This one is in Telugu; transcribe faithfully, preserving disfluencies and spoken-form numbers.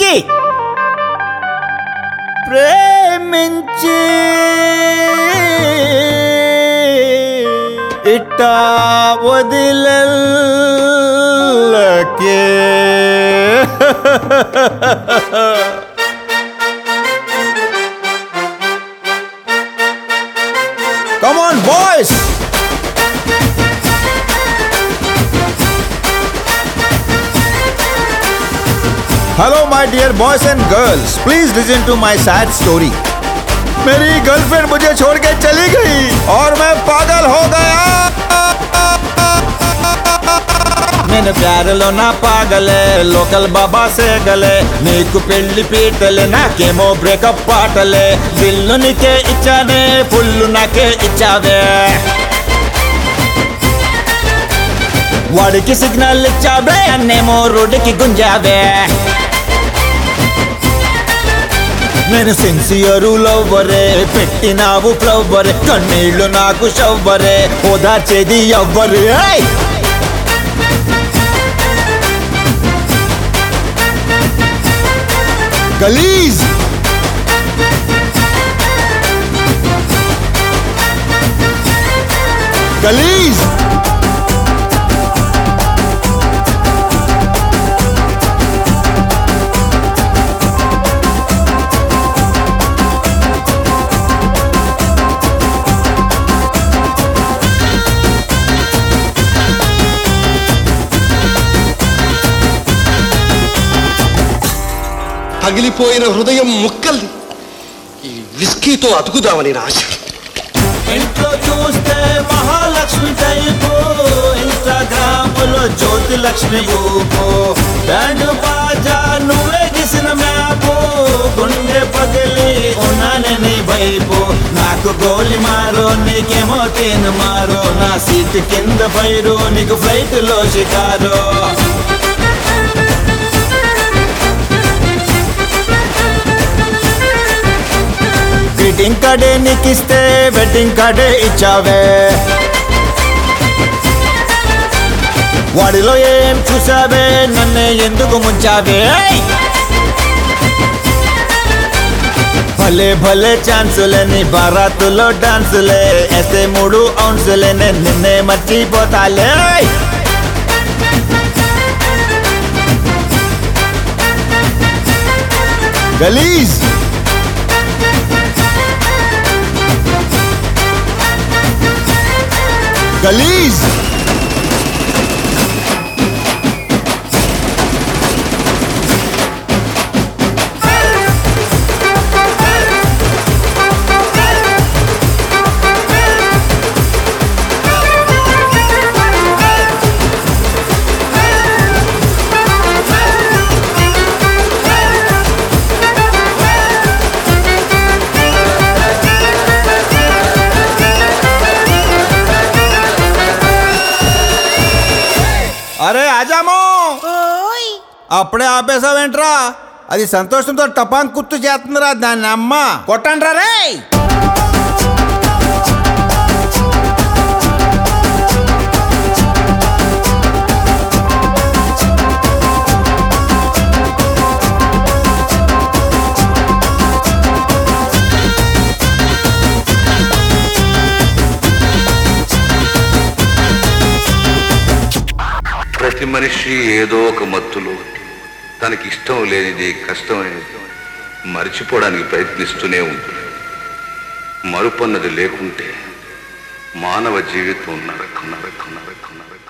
ప్రేమించి ఇట్టా వదిలకే Come on, boys! Hello, my dear boys and girls. Please listen to my sad story. मेरी गर्लफ्रेंड मुझे छोड़ के चली गई और मैं पागल हो गया. నేను ప్యారలో నా పాగలే లోకల్ బాబా సేగలే నీకు పెళ్లి పీటలే నాకేమో బ్రేకప్ పాటలే బిల్లు నీకే ఇచ్చానే ఫుల్లు నాకే ఇచ్చావే వాడికి సిగ్నల్ ఇచ్చావే అన్నేమో రోడ్డుకి గుంజావే నేను సిన్సియరు లవ్వరే పెట్టినావు ఫ్లవ్వరే కన్నీళ్లు నాకు షవ్వరే ఓదార్చేది ఎవ్వరే Galees! Galees! పగిలిపోయిన హృదయం ముక్కల్ని ఈ విస్కీతో అతుకుదామని నా ఆశ. ఇంట్లో చూస్తే మహాలక్ష్మి టైపు ఇన్స్టాగ్రాములో జ్యోతి లక్ష్మి ఊపు బ్యాండ్ బాజా నువ్వే గీసిన మ్యాపు గుండె పగిలి ఉన్నానే నీ వైపు నాకు గోలి మారో నీకేమో తేను మారో నా సీట్ కింద పైరు నీకు ఫ్లైట్ లో షికారో గ్రీటింగ్ కార్డే నీకిస్తే వెడ్డింగ్ కార్డే ఇచ్చావే వాడిలో ఏం చూసావే నన్నే ఎందుకు ముంచావే భలే భలే ఛాన్సులే నీ బారాతులో డాన్సులే ఎస్తే మూడు ఔన్సులే నేను నిన్నే మర్చిపోతాలే గలీజ్ Galees! అరే ఆజామో అప్పుడే ఆపేసావేంట్రా అది సంతోషంతో టపాంగ్ కుత్తు చేస్తుందిరా దాన్ని అమ్మ కొట్టండ్రా రే ప్రతి మనిషి ఏదో ఒక మత్తులో తనకి ఇష్టం లేనిది కష్టమైనది మరిచిపోవడానికి ప్రయత్నిస్తూనే ఉంటుంది. మరుపన్నది లేకుంటే మానవ జీవితం నరకం నరకం నరకం నరకం